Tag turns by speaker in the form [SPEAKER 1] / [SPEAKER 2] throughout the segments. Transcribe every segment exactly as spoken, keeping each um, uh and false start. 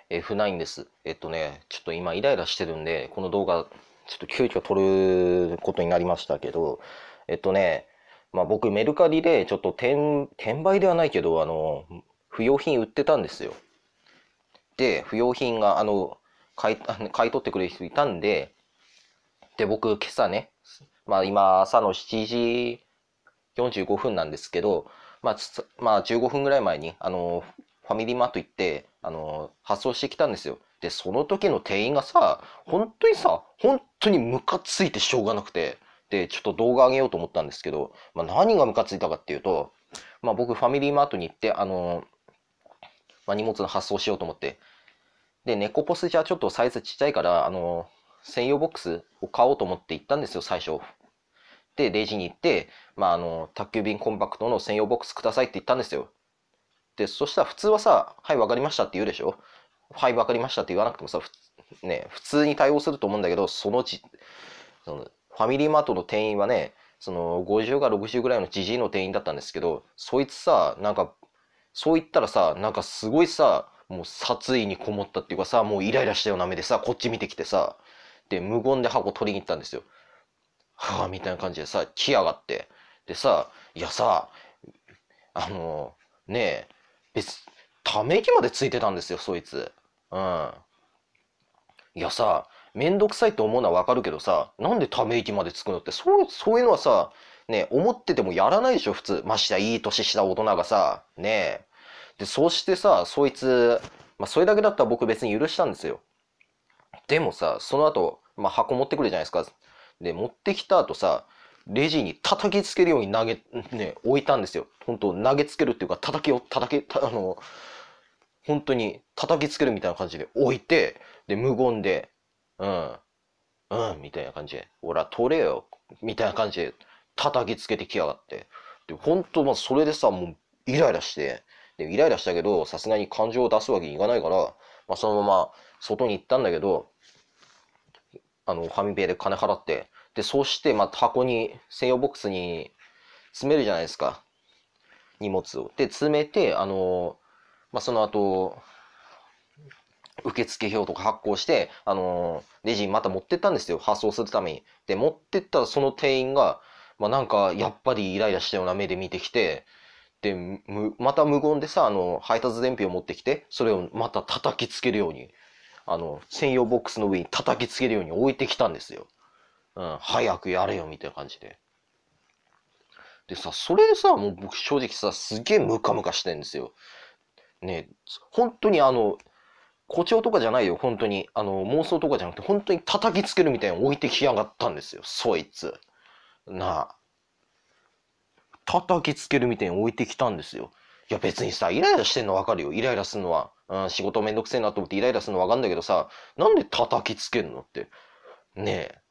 [SPEAKER 1] エフナイン です。えっとね、ちょっと今イライラしてるんで、この動画、ちょっと急遽撮ることになりましたけど、えっとね、まあ僕メルカリでちょっと転、転売ではないけど、あの、不用品売ってたんですよ。で、不用品が、あの、買い、買い取ってくれる人いたんで、で、僕今朝ね、まあ今朝のしちじよんじゅうごふんなんですけど、まあ、つまあじゅうごふんぐらい前に、あの、ファミリーマート行って、あの、発送してきたんですよ。で、その時の店員がさ、本当にさ、本当にムカついてしょうがなくて、で、ちょっと動画上げようと思ったんですけど、まあ、何がムカついたかっていうと、まあ、僕ファミリーマートに行って、あの、まあ、荷物の発送しようと思って、で、ネコポスじゃちょっとサイズちっちゃいから、あの、専用ボックスを買おうと思って行ったんですよ、最初。で、レジに行って、まあ、あの、宅急便コンパクトの専用ボックスくださいって言ったんですよ。で、そしたら普通はさ、はい、わかりましたって言うでしょ。はい、わかりましたって言わなくてもさ、ね、普通に対応すると思うんだけど、そのち、そのファミリーマートの店員はね、そのごじゅうかろくじゅうぐらいのジジイの店員だったんですけど、そいつさ、なんか、そう言ったらさ、なんかすごいさ、もう殺意にこもったっていうかさ、もうイライラしたような目でさ、こっち見てきてさ、で、無言で箱取りに行ったんですよ。はあ、みたいな感じでさ、来やがって。でさ、いやさ、あの、ねえ、別、ため息までついてたんですよ、そいつ。うん。いやさ、めんどくさいって思うのはわかるけどさ、なんでため息までつくのって、そう、そういうのはさ、ね、思っててもやらないでしょ、普通。ましてやいい年した大人がさ、ねえ。で、そうしてさ、そいつ、まあ、それだけだったら僕別に許したんですよ。でもさ、その後、まあ、箱持ってくるじゃないですか。で、持ってきた後さ、レジに叩きつけるように投げ、ね、置いたんですよ。本当投げつけるっていうか、叩きを、叩き、たあの、本当に叩きつけるみたいな感じで置いて、で、無言で、うん、うん、みたいな感じで、ほら、取れよ、みたいな感じで叩きつけてきやがって。で、本当、まあ、それでさ、もう、イライラして、で、イライラしたけど、さすがに感情を出すわけにいかないから、まあ、そのまま外に行ったんだけど、あの、ファミペイで金払って、で、そうして、また箱に、専用ボックスに詰めるじゃないですか。荷物を。で、詰めて、あの、まあ、その後、受付表とか発行して、あの、レジにまた持ってったんですよ。発送するために。で、持ってったらその店員が、まあ、なんか、やっぱりイライラしたような目で見てきて、で、む、また無言でさ、あの、配達伝票を持ってきて、それをまた叩きつけるように、あの、専用ボックスの上に叩きつけるように置いてきたんですよ。うん、早くやれよみたいな感じで。でさ、それでさ、もう僕正直さ、すげえムカムカしてんですよ。ね、本当にあの、誇張とかじゃないよ、本当に。あの、妄想とかじゃなくて、本当に叩きつけるみたいに置いてきやがったんですよ、そいつ。なあ、叩きつけるみたいに置いてきたんですよ。いや別にさ、イライラしてんのわかるよ。イライラするのは。うん、仕事めんどくせえなと思ってイライラするのわかんだけどさ、なんで叩きつけるのって。ねえ、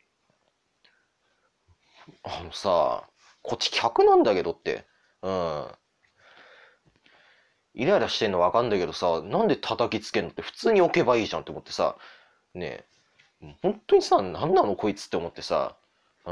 [SPEAKER 1] あのさ、こっち客なんだけどって。うん。イライラしてんのわかんだけどさ、なんで叩きつけんのって普通に置けばいいじゃんって思ってさ、ねえ、本当にさ、なんなのこいつって思ってさ、うん。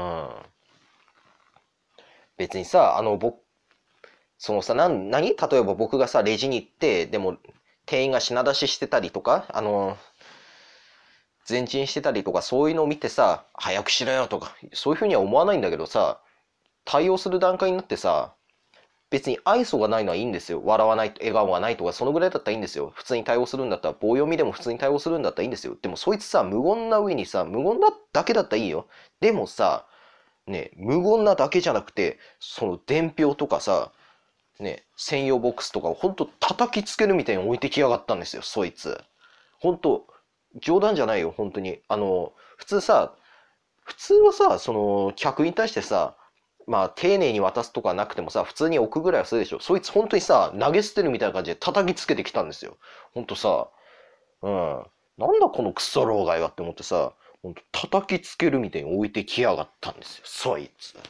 [SPEAKER 1] 別にさ、あの、僕、そのさ、なん、何例えば僕がさ、レジに行って、でも、店員が品出ししてたりとか、あの、前進してたりとか、そういうのを見てさ、早くしろよとか、そういうふうには思わないんだけどさ、対応する段階になってさ、別に愛想がないのはいいんですよ。笑わない、笑顔がないとか、そのぐらいだったらいいんですよ。普通に対応するんだったら、棒読みでも普通に対応するんだったらいいんですよ。でもそいつさ、無言な上にさ、無言だだけだったらいいよ。でもさ、ね、無言なだけじゃなくて、その伝票とかさ、ね、専用ボックスとかをほんと叩きつけるみたいに置いてきやがったんですよ、そいつ。ほんと、冗談じゃないよ、本当に。あの、普通さ、普通はさ、その、客に対してさ、まあ、丁寧に渡すとかなくてもさ、普通に置くぐらいはするでしょ。そいつ本当にさ、投げ捨てるみたいな感じで叩きつけてきたんですよ。ほんとさ、うん。なんだこのクソ老害はって思ってさ、ほんと叩きつけるみたいに置いてきやがったんですよ、そいつ。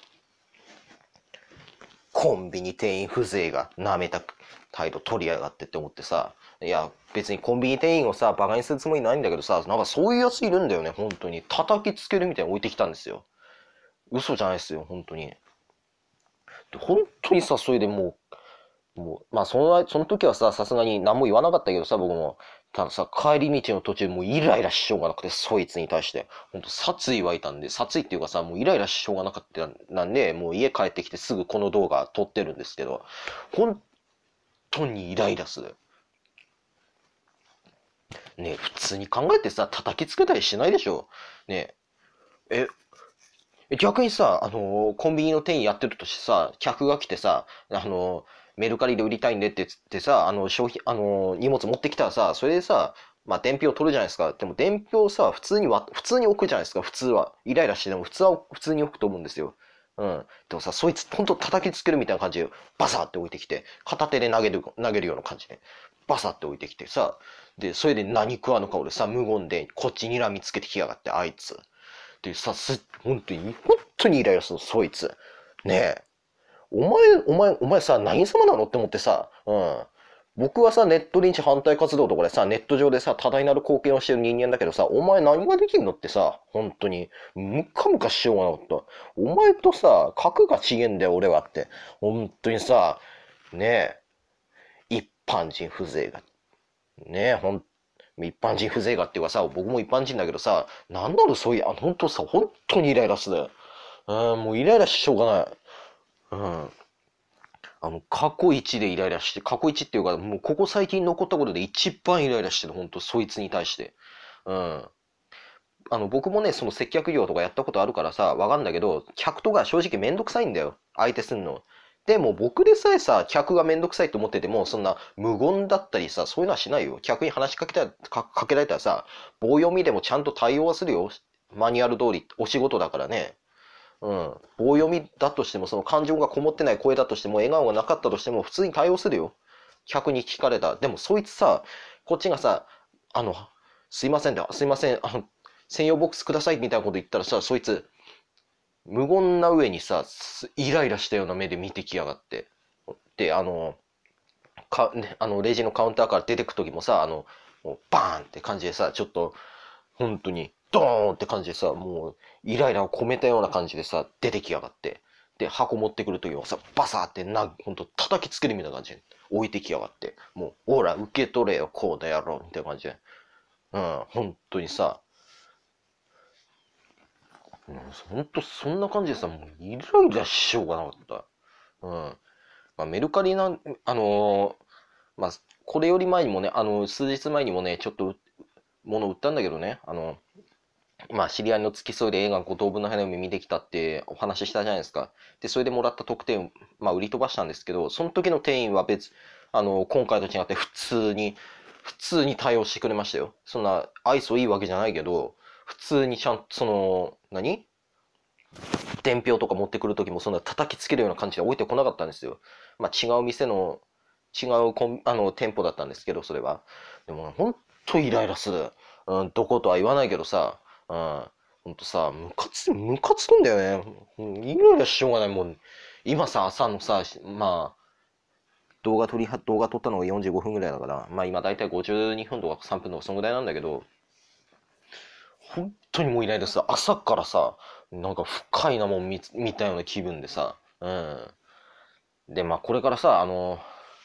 [SPEAKER 1] コンビニ店員風情が舐めた態度取りやがってって思ってさ、いや、別にコンビニ店員をさ、バカにするつもりないんだけどさ、なんかそういうやついるんだよね、本当に。叩きつけるみたいに置いてきたんですよ。嘘じゃないですよ、本当に。で本当にさ、それでもう、もう、まあその、その時はさ、さすがに何も言わなかったけどさ、僕も、 たださ、帰り道の途中もうイライラししょうがなくて、そいつに対して。ほんと殺意湧いたんで、殺意っていうかさ、もうイライラししょうがなかったなんで、もう家帰ってきてすぐこの動画撮ってるんですけど、本当にイライラする。ねえ、普通に考えてさ、叩きつけたりしないでしょ。ねえ、え、逆にさ、あのーコンビニの店員やってるとしてさ、客が来てさ、あのーメルカリで売りたいんでって言ってさ、あの、商品、あのー荷物持ってきたらさ、それでさ、まあ、伝票取るじゃないですか。でも、伝票さ、普通にわ、普通に置くじゃないですか、普通は。イライラしてでも、普通は普通に置くと思うんですよ。うん。でもさ、そいつ、ほんと叩きつけるみたいな感じで、バサって置いてきて、片手で投げる、投げるような感じで、バサって置いてきてさ、で、それで何食わぬ顔でさ、無言で、こっちにらみつけてきやがって、あいつ。でさ、す、本当に、本当にイライラするの、そいつ。ねえ。お前、お前、お前さ、何様なのって思ってさ、うん。僕はさ、ネットリンチ反対活動とかでさ、ネット上でさ、多大なる貢献をしてる人間だけどさ、お前何ができるのってさ、本当に、ムカムカしようがなかった。お前とさ、格が違えんだよ、俺はって。本当にさ、ねえ、一般人風情が。ねえ、ほん、一般人風情がっていうかさ、僕も一般人だけどさ、なんだろう、そういう、あ、本当さ、本当にイライラする。うん、もうイライラししょうがない。うん。あの、過去一でイライラして、過去一っていうか、もうここ最近残ったことで一番イライラしてる、本当そいつに対して。うん。あの、僕もね、その接客業とかやったことあるからさ、わかんだけど、客とか正直めんどくさいんだよ。相手すんの。でも僕でさえさ、客がめんどくさいと思ってても、そんな無言だったりさ、そういうのはしないよ。客に話しかけたら、か、かけられたらさ、棒読みでもちゃんと対応はするよ。マニュアル通り、お仕事だからね。うん。棒読みだとしても、その感情がこもってない声だとしても、笑顔がなかったとしても、普通に対応するよ。客に聞かれた。でも、そいつさ、こっちがさ、あの、すいませんだ、すいません、あの、専用ボックスくださいみたいなこと言ったらさ、そいつ、無言な上にさ、イライラしたような目で見てきやがって。で、あの、か、ね、あの、レジのカウンターから出てく時もさ、あの、もうバーンって感じでさ、ちょっと、本当に、ドーンって感じでさ、もう、イライラを込めたような感じでさ、出てきやがって。で、箱持ってくるときはさ、バサーってな、ほんと叩きつけるみたいな感じで置いてきやがって。もう、ほら、受け取れよ、こうだやろ、みたいな感じで。うん、本当にさ、うん、ほんとそんな感じでさ、もうイライラしようがなかった。うん。まあ、メルカリなん、あのーまあ、これより前にもね、あの、数日前にもね、ちょっと物売ったんだけどね、あの、まあ、知り合いの付き添いで映画五等分の花嫁見てきたってお話ししたじゃないですか。で、それでもらった特典を、まあ、売り飛ばしたんですけど、その時の店員は別、あの、今回と違って普通に、普通に対応してくれましたよ。そんな愛想いいわけじゃないけど、普通にちゃんと、その、何伝票とか持ってくる時もそんな叩きつけるような感じで置いてこなかったんですよ。まあ、違う店の、違うコンあの店舗だったんですけど、それは。でも、ほんとイライラする。うん、どことは言わないけどさ、うん、ほんとさ、ムカつ、ムカつくんだよね。うん、イライラしようがないもん。今さ、朝のさ、まあ、動画撮り、動画撮ったのがよんじゅうごふんぐらいだから、まあ今だいたいごじゅうにふんとかさんぷんとかそんぐらいなんだけど、本当にもうイライラする。朝からさ、なんか深いなもん見、見たような気分でさ、うん。で、まあこれからさ、あの、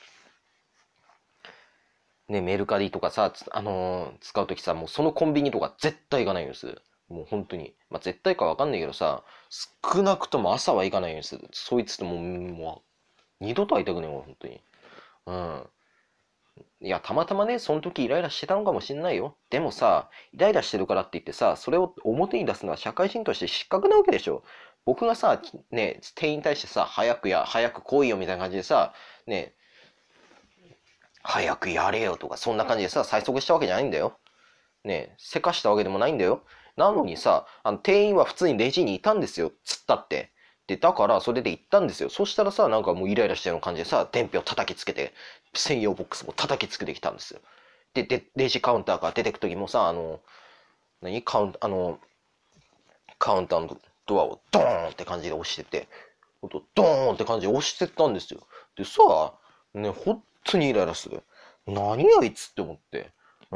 [SPEAKER 1] ね、メルカリとかさ、つあのー使うときさ、もうそのコンビニとか絶対行かないようにする。もう本当に。まあ絶対かわかんないけどさ、少なくとも朝は行かないようにする。そいつともう、もう、二度と会いたくねえわ、本当に。うん。いや、たまたまね、その時イライラしてたのかもしんないよ。でもさ、イライラしてるからって言ってさ、それを表に出すのは社会人として失格なわけでしょ。僕がさ、ね、店員に対してさ、早くや、早く来いよみたいな感じでさ、ね、早くやれよとか、そんな感じでさ、催促したわけじゃないんだよ。ね、せかしたわけでもないんだよ。なのにさ、あの、店員は普通にレジにいたんですよ。つったって。で、だから、それで行ったんですよ。そしたらさ、なんかもうイライラしたような感じでさ、伝票叩きつけて、専用ボックスも叩きつけてきたんですよ。で、で、レジカウンターから出てくときもさ、あの、何カウン、あの、カウンターのドアをドーンって感じで押してて、ほんと、ドーンって感じで押してったんですよ。でさ、ね、本当にイライラする。何あいつって思って。うん。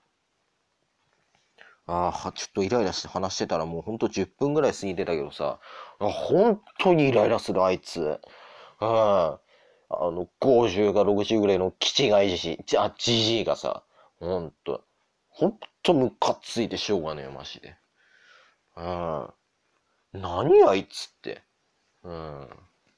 [SPEAKER 1] ああ、ちょっとイライラして話してたらもうほんとじゅっぷんぐらい過ぎてたけどさ、あ、本当にイライラするあいつ。うん。あの、ごじゅうかろくじゅうぐらいの気違いじじ、じあ、じじいがさ、 ほんと。ほんとムカついてしょうがねえよ、マジで。うん。何あいつって。うん。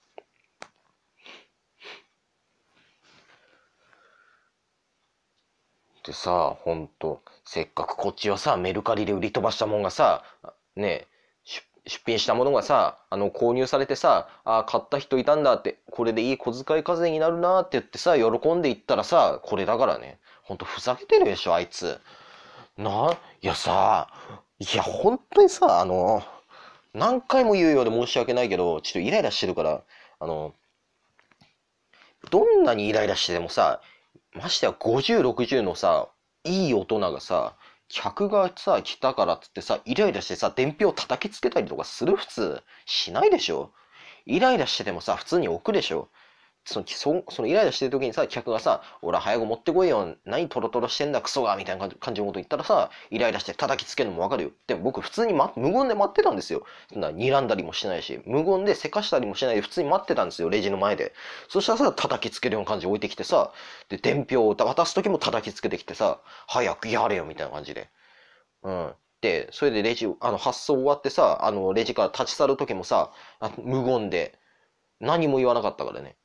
[SPEAKER 1] でさ、ほんと、せっかくこっちはさ、メルカリで売り飛ばしたもんがさ、ねえ、出出品したものがさ、あの、購入されてさ、あ買った人いたんだって、これでいい小遣い風になるなって言ってさ、喜んでいったらさ、これだからね。ほんとふざけてるでしょ、あいつ。な、いやさ、いや、本当にさ、あの、何回も言うようで申し訳ないけど、ちょっとイライラしてるから、あの、どんなにイライラしてでもさ、ましてやごじゅう、ろくじゅうのさ、いい大人がさ、客がさ、来たからっつってさ、イライラしてさ、伝票叩きつけたりとかする普通、しないでしょ。イライラしててもさ、普通に置くでしょ。その、そそのイライラしてる時にさ、客がさ、俺早く持ってこいよ、何トロトロしてんだ、クソが、みたいな感じのこと言ったらさ、イライラして叩きつけるのもわかるよ。でも僕普通に、ま、無言で待ってたんですよ。そんな睨んだりもしないし、無言でせかしたりもしないで普通に待ってたんですよ、レジの前で。そしたらさ、叩きつけるような感じで置いてきてさ、で、伝票を渡す時も叩きつけてきてさ、早くやれよ、みたいな感じで。うん。で、それでレジ、あの、発送終わってさ、あの、レジから立ち去る時もさ、あ無言で、何も言わなかったからね。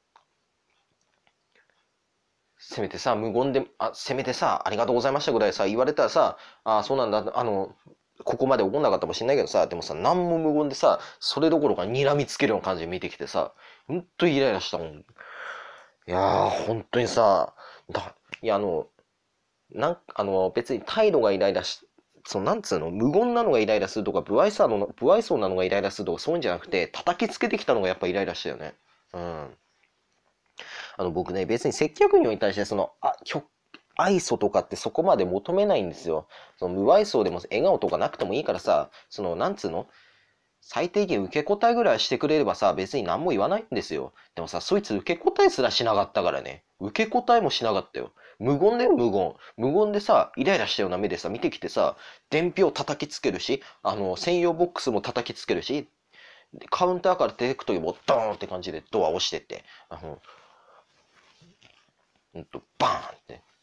[SPEAKER 1] せめてさ、無言で、あ、せめてさ、ありがとうございましたぐらいさ、言われたらさ、あ、そうなんだ、あの、ここまで怒んなかったかもしれないけどさ、でもさ、何も無言でさ、それどころか睨みつけるような感じで見てきてさ、ほんとイライラしたもん。いやー、本当にさ、だ、いや、あの、なん、あの、別に態度がイライラし、そう、なんつうの、無言なのがイライラするとか、不愛想なの、不愛想なのがイライラするとか、そういうんじゃなくて、叩きつけてきたのがやっぱイライラしたよね。うん。あの、僕ね、別に接客業に対してその、あ、きょ、愛想とかってそこまで求めないんですよ。その無愛想でも笑顔とかなくてもいいからさ、その、なんつうの、最低限受け答えぐらいしてくれればさ、別に何も言わないんですよ。でもさ、そいつ受け答えすらしなかったからね。受け答えもしなかったよ。無言だよ、無言。無言でさ、イライラしたような目でさ、見てきてさ、伝票叩きつけるし、あの、専用ボックスも叩きつけるし、カウンターから出てくときもドーンって感じでドア押してって、あの、うんと、バーンって。